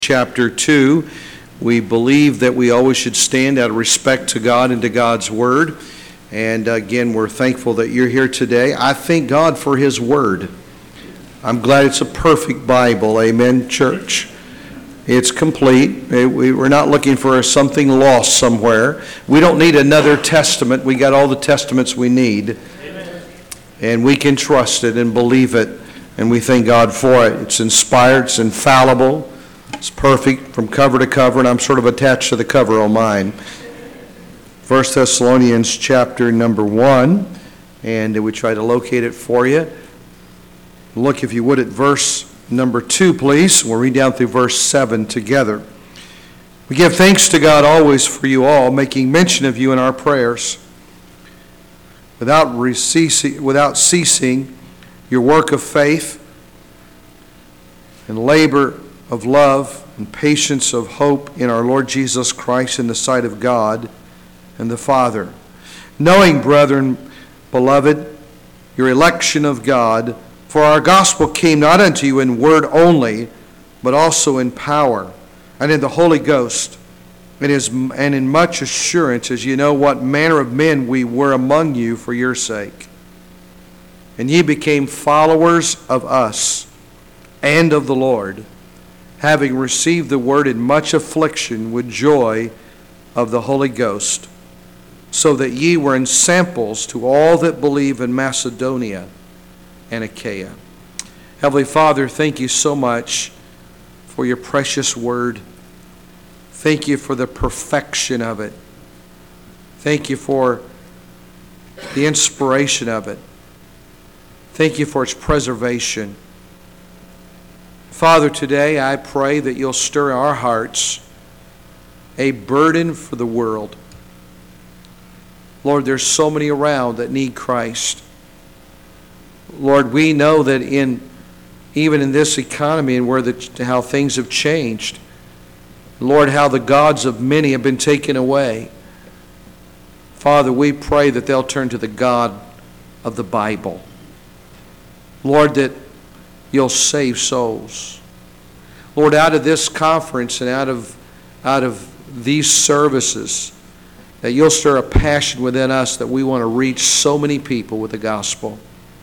chapter 2. We believe that we always should stand out of respect to God and to God's Word. And again, we're thankful that you're here today. I thank God for His Word. I'm glad it's a perfect Bible. Amen, church. It's complete. We're not looking for something lost somewhere. We don't need another testament. We got all the testaments we need. Amen. And we can trust it and believe it. And we thank God for it. It's inspired. It's infallible. It's perfect from cover to cover, and I'm sort of attached to the cover on mine. 1 Thessalonians chapter number 1, and we try to locate it for you. Look, if you would, at verse number 2, please. We'll read down through verse 7 together. We give thanks to God always for you all, making mention of you in our prayers, without ceasing your work of faith and labor of love and patience of hope in our Lord Jesus Christ in the sight of God and the Father. Knowing, brethren, beloved, your election of God, for our gospel came not unto you in word only, but also in power and in the Holy Ghost, and in much assurance, as you know what manner of men we were among you for your sake. And ye became followers of us and of the Lord, having received the word in much affliction with joy of the Holy Ghost, so that ye were in samples to all that believe in Macedonia and Achaia. Heavenly Father, thank you so much for your precious word. Thank you for the perfection of it. Thank you for the inspiration of it. Thank you for its preservation. Father, today I pray that you'll stir in our hearts a burden for the world. Lord, there's so many around that need Christ. Lord, we know that even in this economy and how things have changed, Lord, how the gods of many have been taken away. Father, we pray that they'll turn to the God of the Bible. Lord, that you'll save souls. Lord, out of this conference and out of these services, that you'll stir a passion within us that we want to reach so many people with the gospel.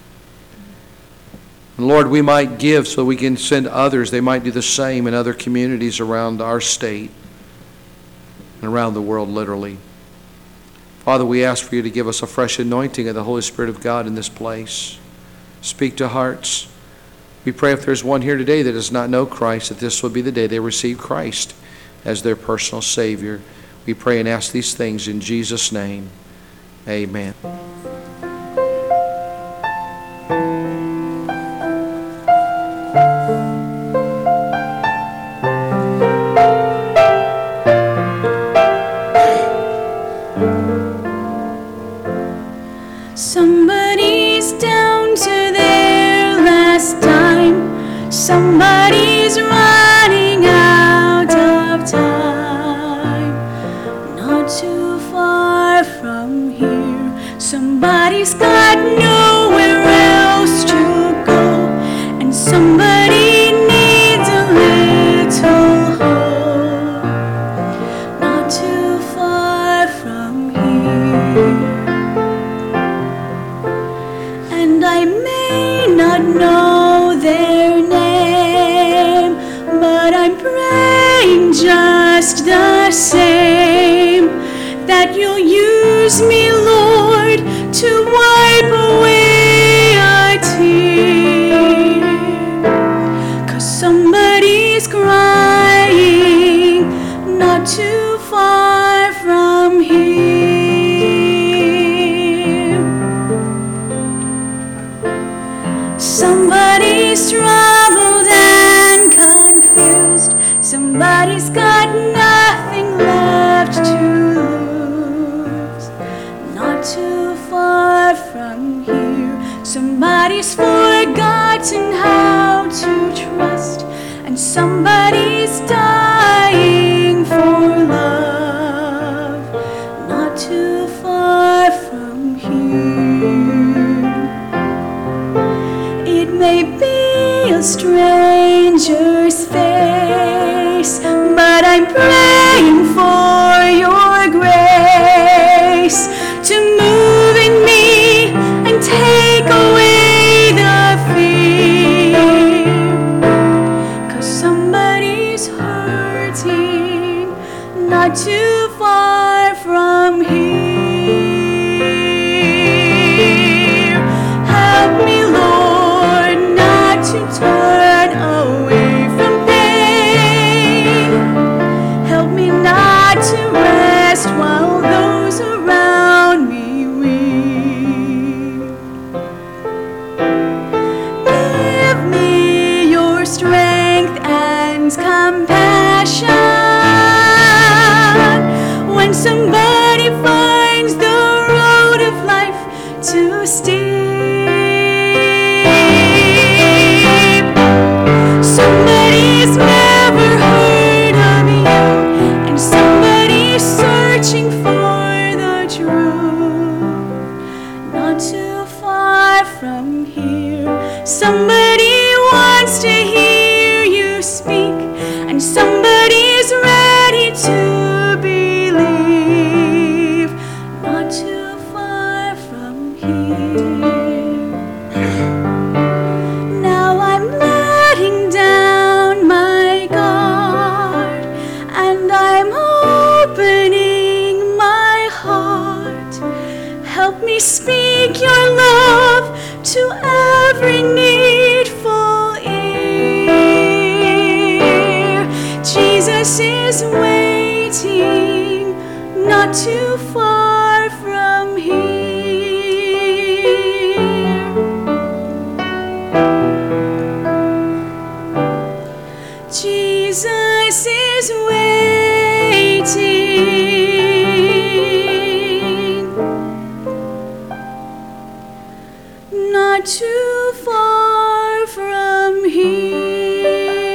And Lord, we might give so we can send others. They might do the same in other communities around our state and around the world, literally. Father, we ask for you to give us a fresh anointing of the Holy Spirit of God in this place. Speak to hearts. We pray if there's one here today that does not know Christ, that this will be the day they receive Christ as their personal Savior. We pray and ask these things in Jesus' name. Amen. Somebody's down to their last dime. Somebody's running out of time. Not too far from here. Somebody's got nowhere else to go. And somebody needs a little hope. Not too far from here. And I may not know their name, but I'm praying just the same, that you'll use me, Lord, to wipe away a tear. 'Cause somebody's crying not too far from here. Somebody's troubled and confused. Somebody's got nothing left to lose. Not too far from here. Somebody's forgotten how to trust. And somebody's dying for love. Not too far from here. It may be a stranger's face I'm praying for your grace to move in me and take away the fear. 'Cause somebody's hurting not too far from here. Help me, Lord, not to turn away from pain. Help me not to rest while those around me weep. Give me your strength and compassion when somebody finds the road of life too steep. Somebody's never heard of you, and somebody's searching for the truth. Not too far from here, somebody wants to hear you speak, and somebody's ready to believe. Not too far from here. Now I'm letting down my guard, and I'm opening my heart. Help me speak your love to every needful ear. Jesus is waiting not too far from here. Jesus is waiting not too far from here.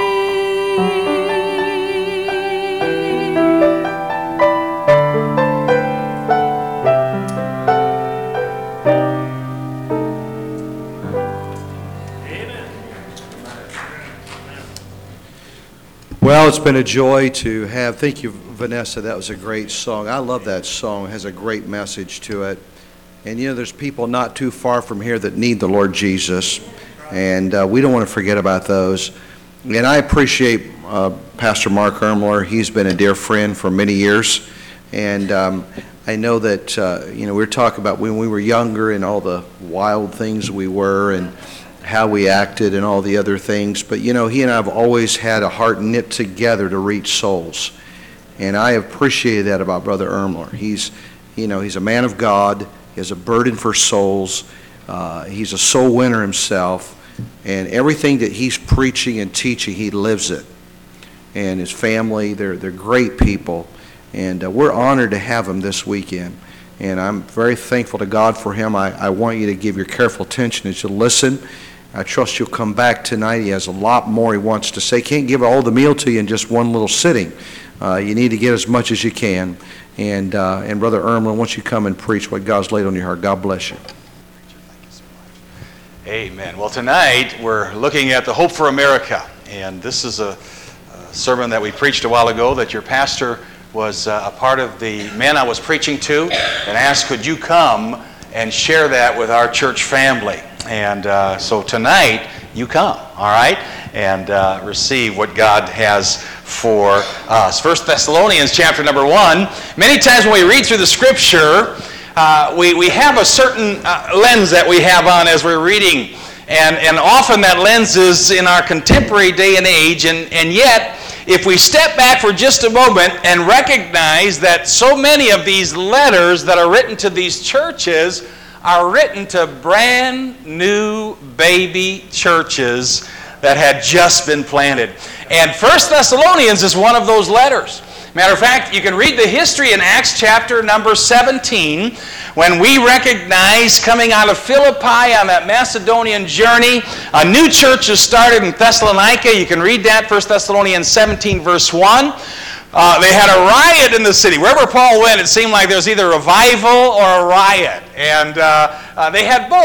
Well, it's been a joy to have, thank you, Vanessa, that was a great song. I love that song. It has a great message to it. And you know, there's people not too far from here that need the Lord Jesus, and we don't want to forget about those. And I appreciate Pastor Mark Ermler. He's been a dear friend for many years, and I know that, you know, we were talking about when we were younger and all the wild things we were and how we acted and all the other things. But, you know, he and I have always had a heart knit together to reach souls. And I appreciate that about Brother Ermler. He's, you know, he's a man of God. He has a burden for souls. He's a soul winner himself. And everything that he's preaching and teaching, he lives it. And his family, they're great people. And we're honored to have him this weekend. And I'm very thankful to God for him. I want you to give your careful attention as you listen. I trust you'll come back tonight. He has a lot more he wants to say. Can't give all the meal to you in just one little sitting. You need to get as much as you can. And Brother Ermler, once you come and preach what God's laid on your heart, God bless you. Amen. Well, tonight we're looking at the Hope for America. And this is a sermon that we preached a while ago that your pastor was a part of the men I was preaching to and asked, could you come and share that with our church family? And so tonight, you come, all right, and receive what God has for us. 1 Thessalonians chapter number 1. Many times when we read through the Scripture, we have a certain lens that we have on as we're reading. And often that lens is in our contemporary day and age. And yet, if we step back for just a moment and recognize that so many of these letters that are written to these churches are written to brand new baby churches that had just been planted. And 1 Thessalonians is one of those letters. Matter of fact, you can read the history in Acts chapter number 17 when we recognize coming out of Philippi on that Macedonian journey, a new church is started in Thessalonica. You can read that, 1 Thessalonians 17 verse 1. They had a riot in the city. Wherever Paul went, it seemed like there was either revival or a riot. And they had both.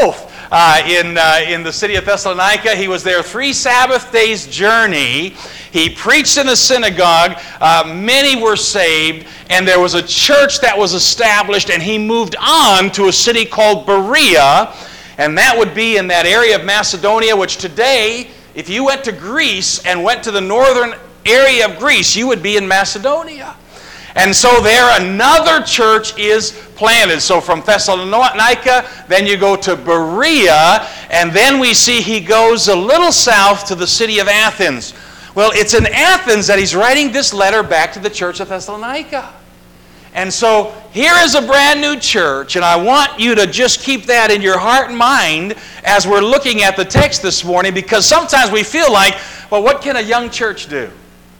in the city of Thessalonica. He was there 3 Sabbath days' journey. He preached in a synagogue. Many were saved, and there was a church that was established, and he moved on to a city called Berea, and that would be in that area of Macedonia, which today, if you went to Greece and went to the northern area of Greece, you would be in Macedonia. And so there another church is planted. So from Thessalonica, then you go to Berea, and then we see he goes a little south to the city of Athens. Well, it's in Athens that he's writing this letter back to the church of Thessalonica. And so here is a brand new church, and I want you to just keep that in your heart and mind as we're looking at the text this morning, because sometimes we feel like, well, what can a young church do?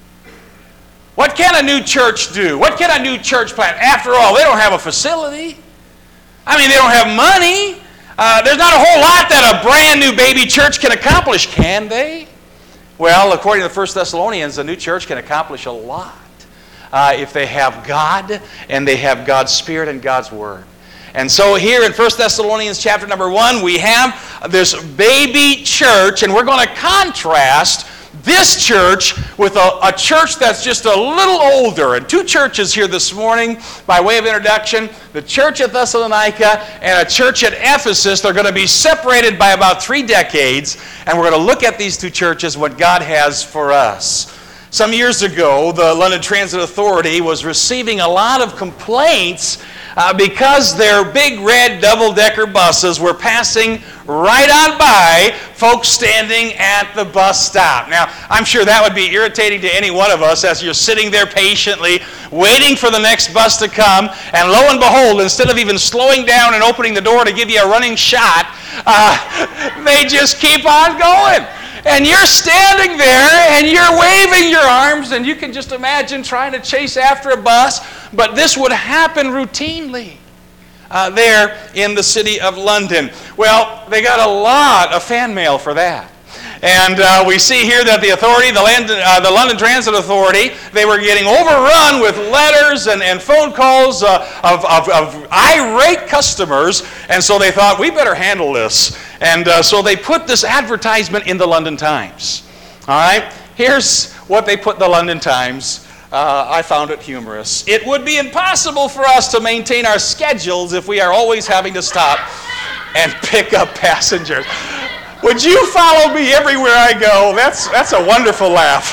What can a new church do? What can a new church plant? After all, they don't have a facility. I mean, they don't have money. There's not a whole lot that a brand new baby church can accomplish, can they? Well, according to 1 Thessalonians, a new church can accomplish a lot if they have God and they have God's Spirit and God's Word. And so here in 1 Thessalonians chapter number 1, we have this baby church, and we're going to contrast this church with a church that's just a little older. And 2 churches here this morning, by way of introduction, the church at Thessalonica and a church at Ephesus. They're going to be separated by about 3 decades, and we're going to look at these 2 churches, what God has for us. Some years ago, the London Transit Authority was receiving a lot of complaints because their big red double-decker buses were passing right on by folks standing at the bus stop. Now, I'm sure that would be irritating to any one of us as you're sitting there patiently waiting for the next bus to come, and lo and behold, instead of even slowing down and opening the door to give you a running shot, they just keep on going. And you're standing there and you're waving your arms, and you can just imagine trying to chase after a bus. But this would happen routinely there in the city of London. Well, they got a lot of fan mail for that. And we see here that the authority, the London Transit Authority, they were getting overrun with letters and phone calls of irate customers, and so they thought, we better handle this. And so they put this advertisement in the London Times. All right? Here's what they put in the London Times. I found it humorous. It would be impossible for us to maintain our schedules if we are always having to stop and pick up passengers. Would you follow me everywhere I go? That's a wonderful laugh.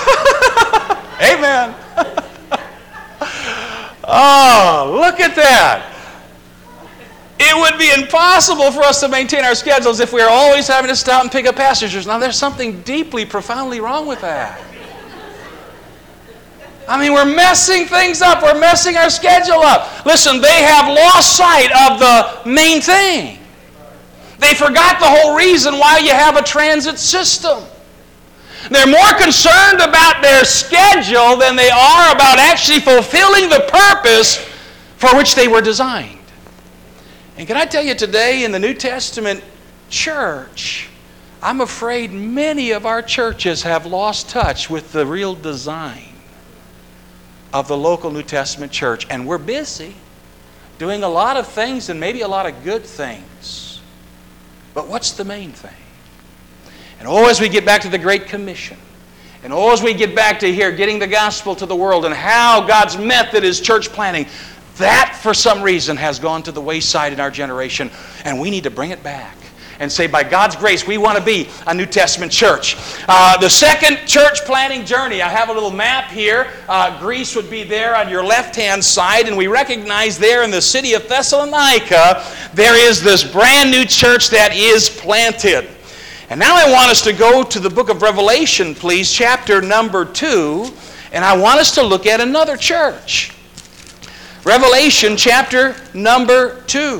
Amen. Oh, look at that. It would be impossible for us to maintain our schedules if we are always having to stop and pick up passengers. Now, there's something deeply, profoundly wrong with that. I mean, we're messing things up. We're messing our schedule up. Listen, they have lost sight of the main thing. They forgot the whole reason why you have a transit system. They're more concerned about their schedule than they are about actually fulfilling the purpose for which they were designed. And can I tell you today, in the New Testament church, I'm afraid many of our churches have lost touch with the real design of the local New Testament church. And we're busy doing a lot of things, and maybe a lot of good things. But what's the main thing? And as we get back to the Great Commission, and as we get back to here, getting the gospel to the world, and how God's method is church planting, that for some reason has gone to the wayside in our generation, and we need to bring it back and say, by God's grace, we want to be a New Testament church. The second church planting journey, I have a little map here. Greece would be there on your left-hand side, and we recognize there in the city of Thessalonica, there is this brand new church that is planted. And now I want us to go to the book of Revelation, please, chapter number 2, and I want us to look at another church. Revelation chapter number 2.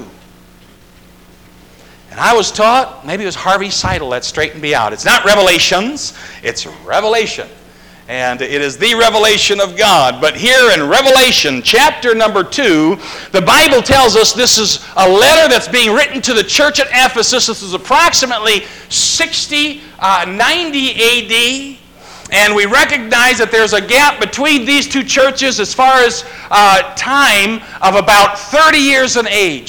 And I was taught, maybe it was Harvey Seidel that straightened me out. It's not Revelations, it's Revelation. And it is the revelation of God. But here in Revelation chapter number 2, the Bible tells us this is a letter that's being written to the church at Ephesus. This is approximately 90 AD. And we recognize that there's a gap between these 2 churches as far as time of about 30 years in age.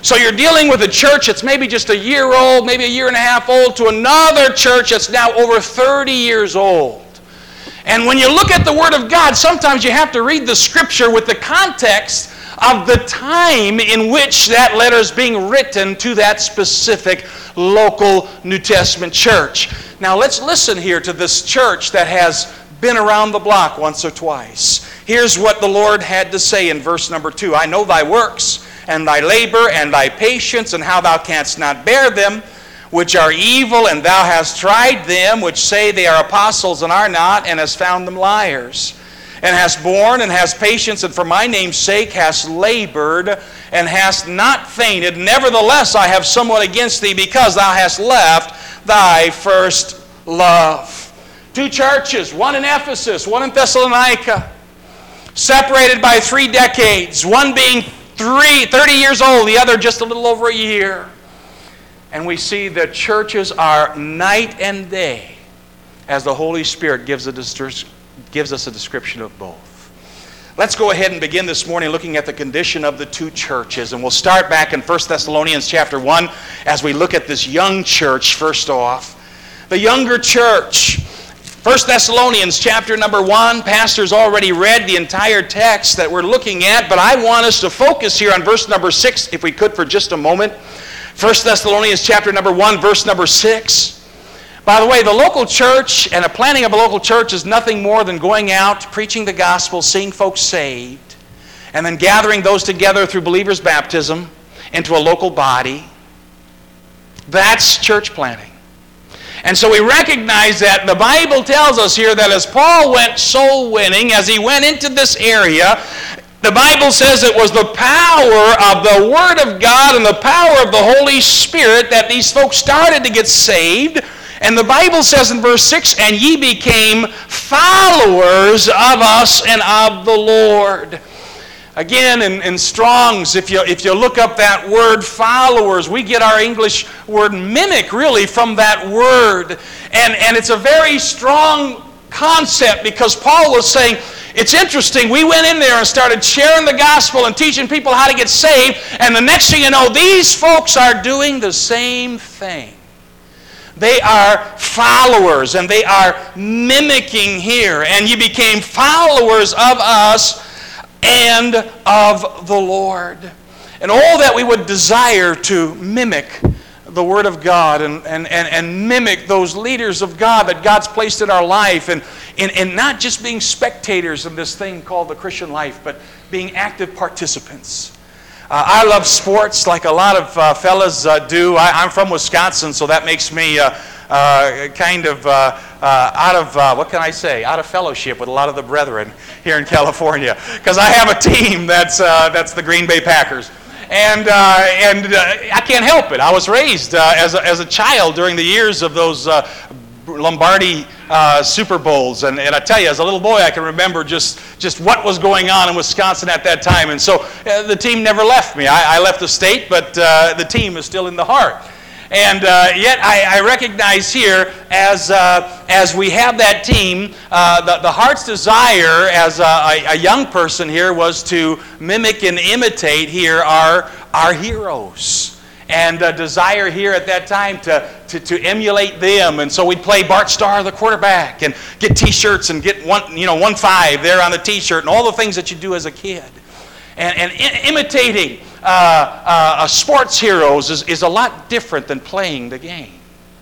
So you're dealing with a church that's maybe just a year old, maybe a year and a half old, to another church that's now over 30 years old. And when you look at the Word of God, sometimes you have to read the Scripture with the context of the time in which that letter is being written to that specific local New Testament church. Now let's listen here to this church that has been around the block once or twice. Here's what the Lord had to say in verse number 2. I know thy works, and thy labor, and thy patience, and how thou canst not bear them, which are evil, and thou hast tried them, which say they are apostles and are not, and hast found them liars. And hast borne, and hast patience, and for my name's sake hast labored, and hast not fainted. Nevertheless, I have somewhat against thee, because thou hast left thy first love. Two churches, one in Ephesus, one in Thessalonica, separated by 3 decades, one being 30 years old, the other just a little over a year. And we see that churches are night and day as the Holy Spirit gives us a description of both. Let's go ahead and begin this morning looking at the condition of the two churches. And we'll start back in 1 Thessalonians chapter 1 as we look at this young church first off. The younger church. 1 Thessalonians chapter number 1. Pastor's already read the entire text that we're looking at, but I want us to focus here on verse number 6, if we could, for just a moment. 1 Thessalonians chapter number 1, verse number 6. By the way, the local church and the planning of a local church is nothing more than going out, preaching the gospel, seeing folks saved, and then gathering those together through believers' baptism into a local body. That's church planting. And so we recognize that the Bible tells us here that as Paul went soul winning, as he went into this area, the Bible says it was the power of the Word of God and the power of the Holy Spirit that these folks started to get saved. And the Bible says in verse 6, and ye became followers of us and of the Lord. Again, in Strong's, if you look up that word followers, we get our English word mimic really from that word. And it's a very strong concept because Paul was saying, it's interesting, we went in there and started sharing the gospel and teaching people how to get saved, and the next thing you know, these folks are doing the same thing. They are followers, and they are mimicking here. And you became followers of us and of the Lord. And all that we would desire to mimic the Word of God and mimic those leaders of God that God's placed in our life, and not just being spectators of this thing called the Christian life, but being active participants. I love sports like a lot of fellas do. I'm from Wisconsin, so that makes me kind of what can I say? Out of fellowship with a lot of the brethren here in California, because I have a team that's the Green Bay Packers. And I can't help it. I was raised as a child during the years of those Lombardi Super Bowls, and I tell you, as a little boy, I can remember just what was going on in Wisconsin at that time. And so the team never left me. I left the state, but the team is still in the heart. And yet I recognize here, as we have that team, the heart's desire as a young person here was to mimic and imitate here our heroes. And desire here at that time to emulate them. And so we'd play Bart Starr, the quarterback, and get T-shirts and get 1-5 there on the T-shirt, and all the things that you do as a kid. And imitating sports heroes is a lot different than playing the game.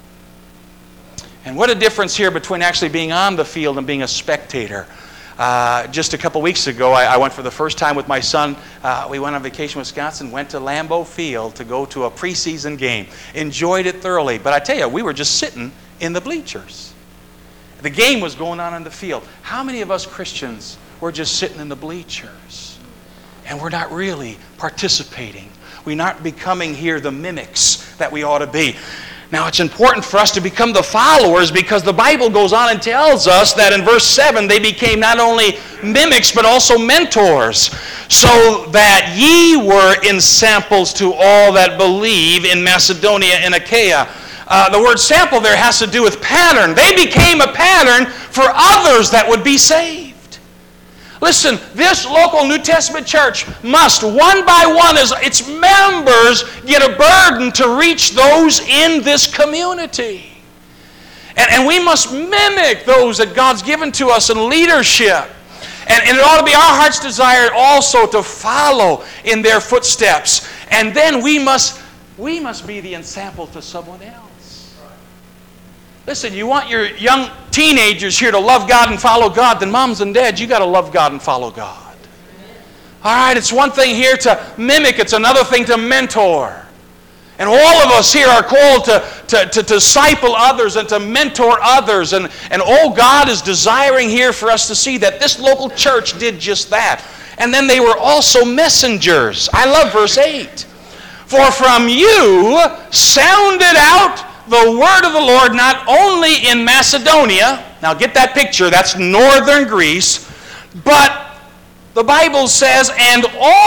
And what a difference here between actually being on the field and being a spectator. Just a couple weeks ago, I went for the first time with my son. We went on vacation in Wisconsin, went to Lambeau Field to go to a preseason game. Enjoyed it thoroughly. But I tell you, we were just sitting in the bleachers. The game was going on the field. How many of us Christians were just sitting in the bleachers? And we're not really participating. We're not becoming here the mimics that we ought to be. Now, it's important for us to become the followers, because the Bible goes on and tells us that in verse 7, they became not only mimics, but also mentors, so that ye were ensamples to all that believe in Macedonia and Achaia. The word sample there has to do with pattern. They became a pattern for others that would be saved. Listen, this local New Testament church must, one by one, as its members, get a burden to reach those in this community. And we must mimic those that God's given to us in leadership. And it ought to be our heart's desire also to follow in their footsteps. And then we must be the ensample to someone else. Listen, you want your young teenagers here to love God and follow God, then moms and dads, you got to love God and follow God. All right, it's one thing here to mimic, it's another thing to mentor. And all of us here are called to disciple others and to mentor others. And God is desiring here for us to see that this local church did just that. And then they were also messengers. I love verse 8. For from you sounded out the word of the Lord not only in Macedonia, now get that picture, that's northern Greece, but the Bible says, and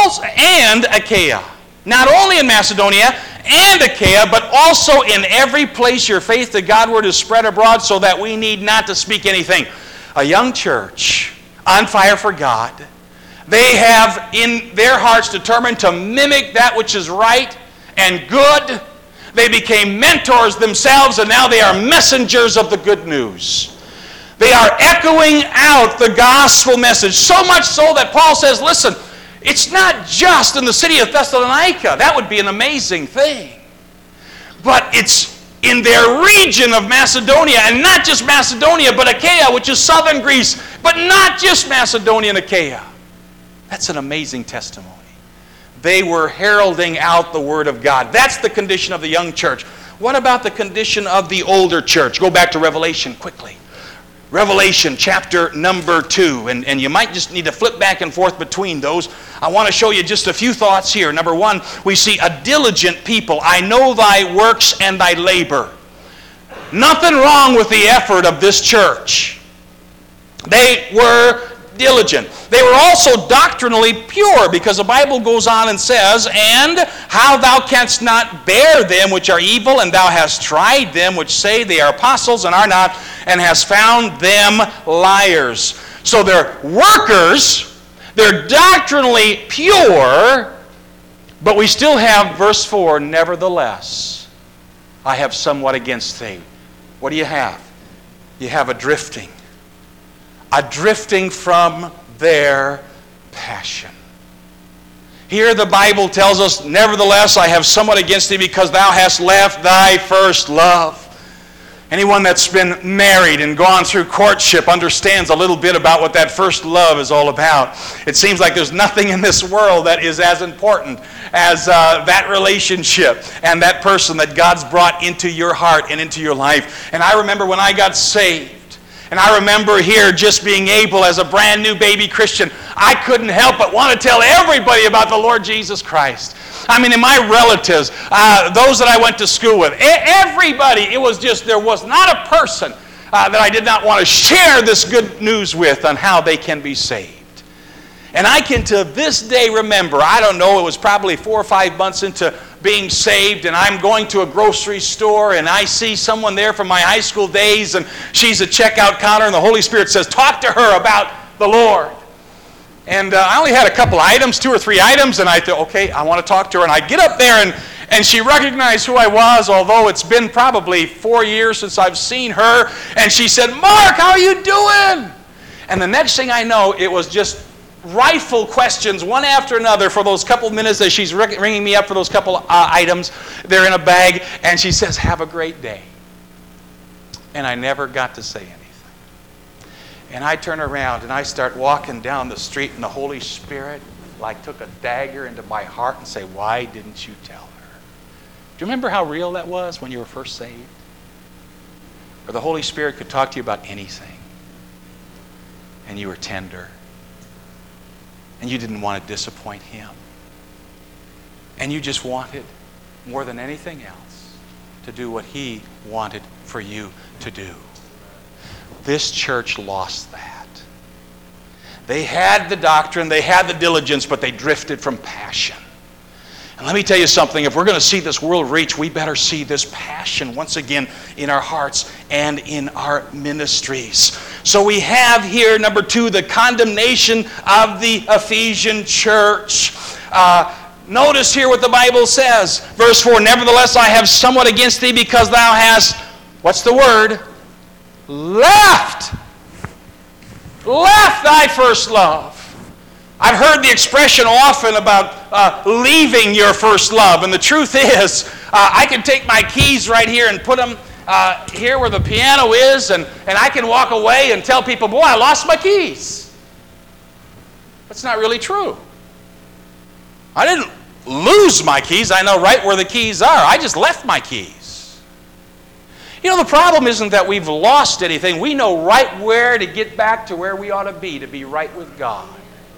Achaia. Not only in Macedonia and Achaia, but also in every place your faith to Godward is spread abroad, so that we need not to speak anything. A young church on fire for God. They have in their hearts determined to mimic that which is right and good. They became mentors themselves, and now they are messengers of the good news. They are echoing out the gospel message, so much so that Paul says, listen, it's not just in the city of Thessalonica. That would be an amazing thing. But it's in their region of Macedonia, and not just Macedonia, but Achaia, which is southern Greece, but not just Macedonia and Achaia. That's an amazing testimony. They were heralding out the Word of God. That's the condition of the young church. What about the condition of the older church? Go back to Revelation quickly. Revelation chapter number 2. And you might just need to flip back and forth between those. I want to show you just a few thoughts here. Number 1, we see a diligent people. I know thy works and thy labor. Nothing wrong with the effort of this church. They were diligent. They were also doctrinally pure, because the Bible goes on and says, and how thou canst not bear them which are evil, and thou hast tried them which say they are apostles and are not, and hast found them liars. So they're workers, they're doctrinally pure, but we still have verse 4, nevertheless, I have somewhat against thee. What do you have? You have a drifting from their passion. Here the Bible tells us, nevertheless, I have somewhat against thee, because thou hast left thy first love. Anyone that's been married and gone through courtship understands a little bit about what that first love is all about. It seems like there's nothing in this world that is as important as that relationship and that person that God's brought into your heart and into your life. And I remember when I got saved, and I remember here just being able, as a brand new baby Christian, I couldn't help but want to tell everybody about the Lord Jesus Christ. I mean, in my relatives, those that I went to school with, everybody, it was just, there was not a person that I did not want to share this good news with on how they can be saved. And I can to this day remember, I don't know, it was probably 4 or 5 months into being saved, and I'm going to a grocery store, and I see someone there from my high school days, and she's a checkout counter, and the Holy Spirit says, talk to her about the Lord. And I only had a couple items, 2 or 3 items, and I thought, okay, I want to talk to her. And I get up there, and she recognized who I was, although it's been probably 4 years since I've seen her. And she said, Mark, how are you doing? And the next thing I know, it was just rifle questions, one after another, for those couple minutes as she's ringing me up for those couple items. They're in a bag, and she says, have a great day. And I never got to say anything. And I turn around, and I start walking down the street, and the Holy Spirit like took a dagger into my heart and say, why didn't you tell her? Do you remember how real that was when you were first saved? Or the Holy Spirit could talk to you about anything, and you were tender, and you didn't want to disappoint Him. And you just wanted, more than anything else, to do what He wanted for you to do. This church lost that. They had the doctrine, they had the diligence, but they drifted from passion. And let me tell you something, if we're going to see this world reach, we better see this passion once again in our hearts and in our ministries. So we have here, number 2, the condemnation of the Ephesian church. Notice here what the Bible says. Verse 4, nevertheless I have somewhat against thee, because thou hast, what's the word? Left thy first love. I've heard the expression often about leaving your first love. And the truth is, I can take my keys right here and put them here where the piano is, and I can walk away and tell people, boy, I lost my keys. That's not really true. I didn't lose my keys. I know right where the keys are. I just left my keys. You know, the problem isn't that we've lost anything. We know right where to get back to where we ought to be right with God.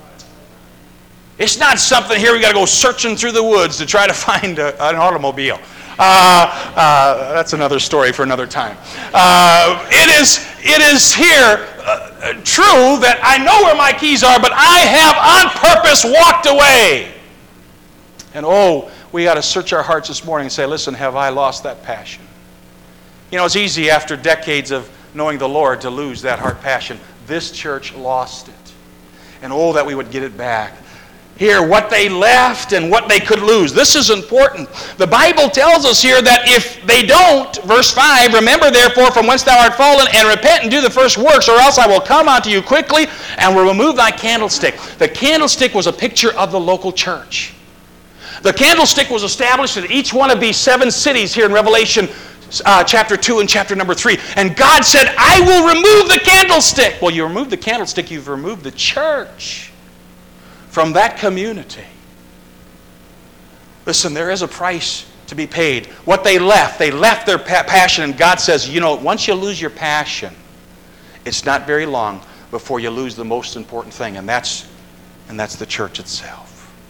It's not something here we got to go searching through the woods to try to find an automobile. That's another story for another time. It is here true that I know where my keys are, but I have on purpose walked away. And we got to search our hearts this morning and say, listen, have I lost that passion? You know, it's easy after decades of knowing the Lord to lose that heart passion. This church lost it. And that we would get it back. Here, what they left and what they could lose. This is important. The Bible tells us here that if they don't, verse 5, remember therefore from whence thou art fallen, and repent and do the first works, or else I will come unto you quickly and will remove thy candlestick. The candlestick was a picture of the local church. The candlestick was established in each one of these 7 cities here in Revelation chapter 2 and chapter number 3. And God said, I will remove the candlestick. Well, you remove the candlestick, you've removed the church from that community. Listen, there is a price to be paid. What they left their passion, and God says, you know, once you lose your passion, it's not very long before you lose the most important thing, and that's the church itself.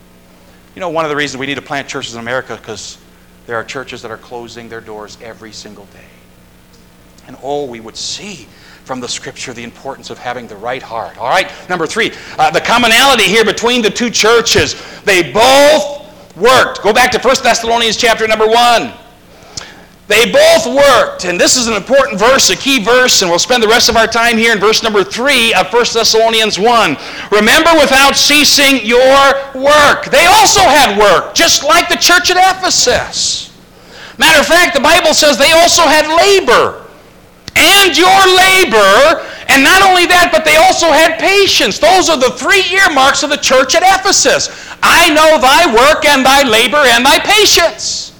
You know, one of the reasons we need to plant churches in America is because there are churches that are closing their doors every single day. And we would see from the Scripture the importance of having the right heart. All right, number 3, the commonality here between the 2 churches. They both worked. Go back to 1 Thessalonians chapter number 1. They both worked, and this is an important verse, a key verse, and we'll spend the rest of our time here in verse number 3 of 1 Thessalonians 1. Remember without ceasing your work. They also had work, just like the church at Ephesus. Matter of fact, the Bible says they also had labor. And your labor, and not only that, but they also had patience. Those are the 3 earmarks of the church at Ephesus. I know thy work and thy labor and thy patience.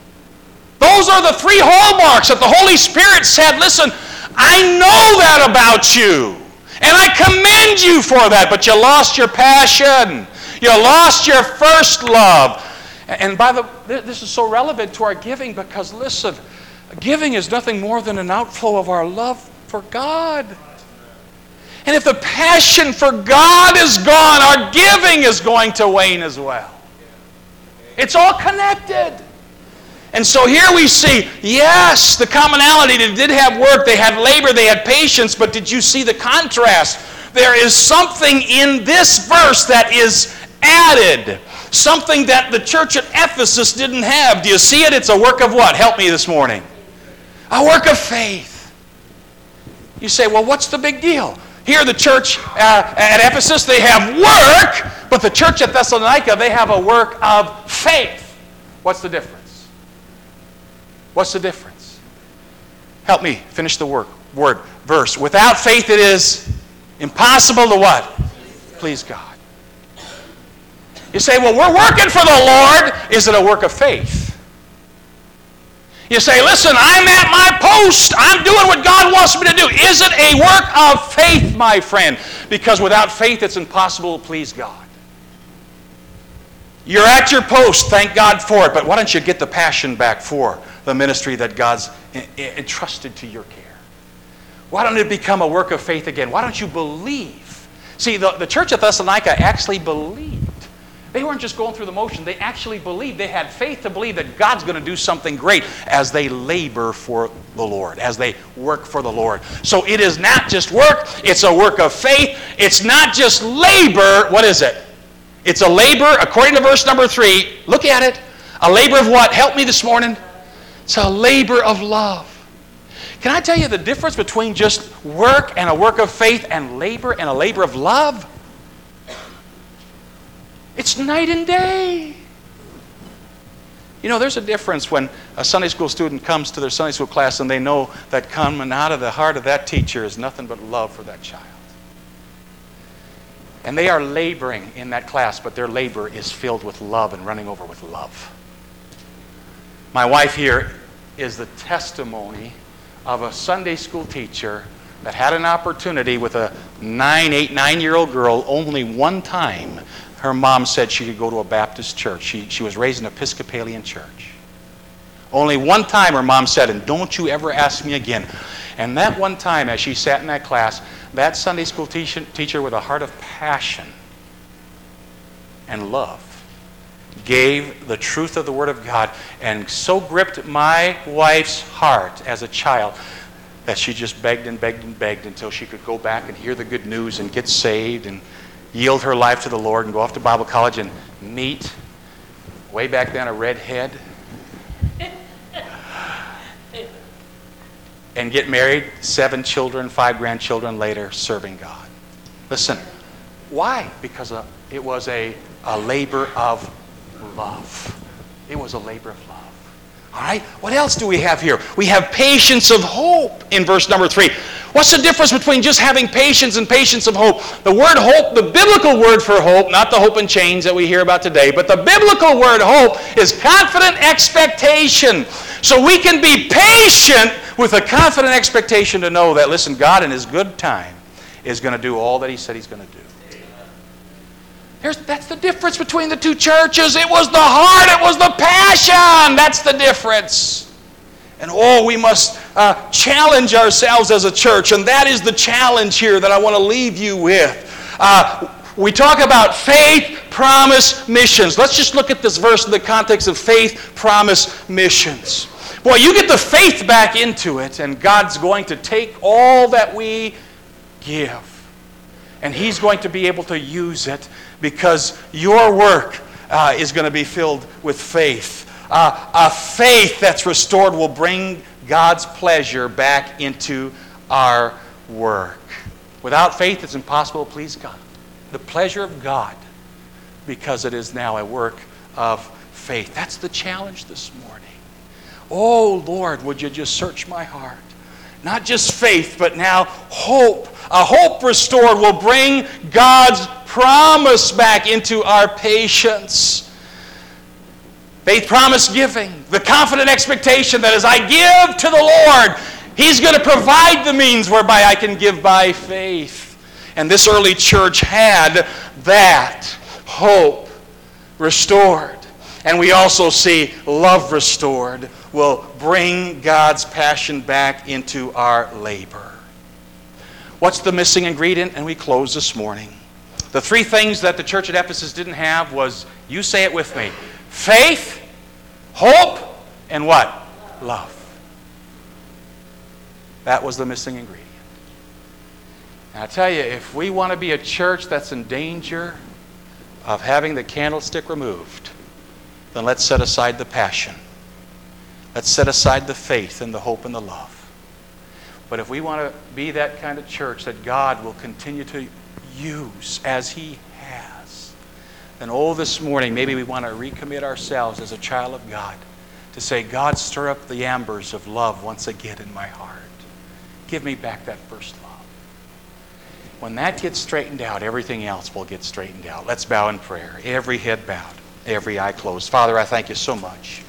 Those are the 3 hallmarks that the Holy Spirit said, listen, I know that about you, and I commend you for that, but you lost your passion. You lost your first love. And this is so relevant to our giving because, listen, giving is nothing more than an outflow of our love for God. And if the passion for God is gone, our giving is going to wane as well. It's all connected. And so here we see, yes, the commonality. They did have work, they had labor, they had patience, but did you see the contrast? There is something in this verse that is added. Something that the church at Ephesus didn't have. Do you see it? It's a work of what? Help me this morning. A work of faith. You say, well, what's the big deal? Here the church at Ephesus, they have work, but the church at Thessalonica, they have a work of faith. What's the difference? What's the difference? Help me finish the verse. Without faith it is impossible to what? Please God. You say, well, we're working for the Lord. Is it a work of faith? You say, listen, I'm at my post. I'm doing what God wants me to do. Is it a work of faith, my friend? Because without faith, it's impossible to please God. You're at your post, thank God for it, but why don't you get the passion back for the ministry that God's entrusted to your care? Why don't it become a work of faith again? Why don't you believe? See, the church at Thessalonica actually believed. They weren't just going through the motion. They actually believed. They had faith to believe that God's going to do something great as they labor for the Lord, as they work for the Lord. So it is not just work. It's a work of faith. It's not just labor. What is it? It's a labor, according to verse number 3. Look at it. A labor of what? Help me this morning. It's a labor of love. Can I tell you the difference between just work and a work of faith and a labor of love? It's night and day. You know, there's a difference when a Sunday school student comes to their Sunday school class and they know that coming out of the heart of that teacher is nothing but love for that child. And they are laboring in that class, but their labor is filled with love and running over with love. My wife here is the testimony of a Sunday school teacher that had an opportunity with a 9-year-old girl. Only one time her mom said she could go to a Baptist church. She was raised in an Episcopalian church. Only one time her mom said, and don't you ever ask me again. And that one time as she sat in that class, that Sunday school teacher with a heart of passion and love gave the truth of the Word of God and so gripped my wife's heart as a child that she just begged and begged and begged until she could go back and hear the good news and get saved and yield her life to the Lord and go off to Bible college and meet, way back then, a redhead and get married, 7 children, 5 grandchildren later, serving God. Listen, why? Because it was a labor of love. It was a labor of love. All right? What else do we have here? We have patience of hope in verse number 3. What's the difference between just having patience and patience of hope? The word hope, the biblical word for hope, not the hope and chains that we hear about today, but the biblical word hope is confident expectation. So we can be patient with a confident expectation to know that, listen, God in His good time is going to do all that He said He's going to do. That's the difference between the two churches. It was the heart, it was the passion. That's the difference. And we must challenge ourselves as a church, and that is the challenge here that I want to leave you with. We talk about faith, promise, missions. Let's just look at this verse in the context of faith, promise, missions. Boy, you get the faith back into it, and God's going to take all that we give, and He's going to be able to use it because your work is going to be filled with faith. A faith that's restored will bring God's pleasure back into our work. Without faith, it's impossible to please God. The pleasure of God, because it is now a work of faith. That's the challenge this morning. Oh, Lord, would you just search my heart? Not just faith, but now hope. A hope restored will bring God's promise back into our patience. Faith, promise, giving. The confident expectation that as I give to the Lord, He's going to provide the means whereby I can give by faith. And this early church had that hope restored. And we also see love restored will bring God's passion back into our labor. What's the missing ingredient? And we close this morning. The 3 things that the church at Ephesus didn't have was, you say it with me, faith, hope, and what? Love. That was the missing ingredient. And I tell you, if we want to be a church that's in danger of having the candlestick removed, then let's set aside the passion. Let's set aside the faith and the hope and the love. But if we want to be that kind of church that God will continue to use as He has, then this morning maybe we want to recommit ourselves as a child of God to say, God, stir up the embers of love once again in my heart. Give me back that first love. When that gets straightened out, everything else will get straightened out. Let's bow in prayer. Every head bowed, every eye closed. Father, I thank you so much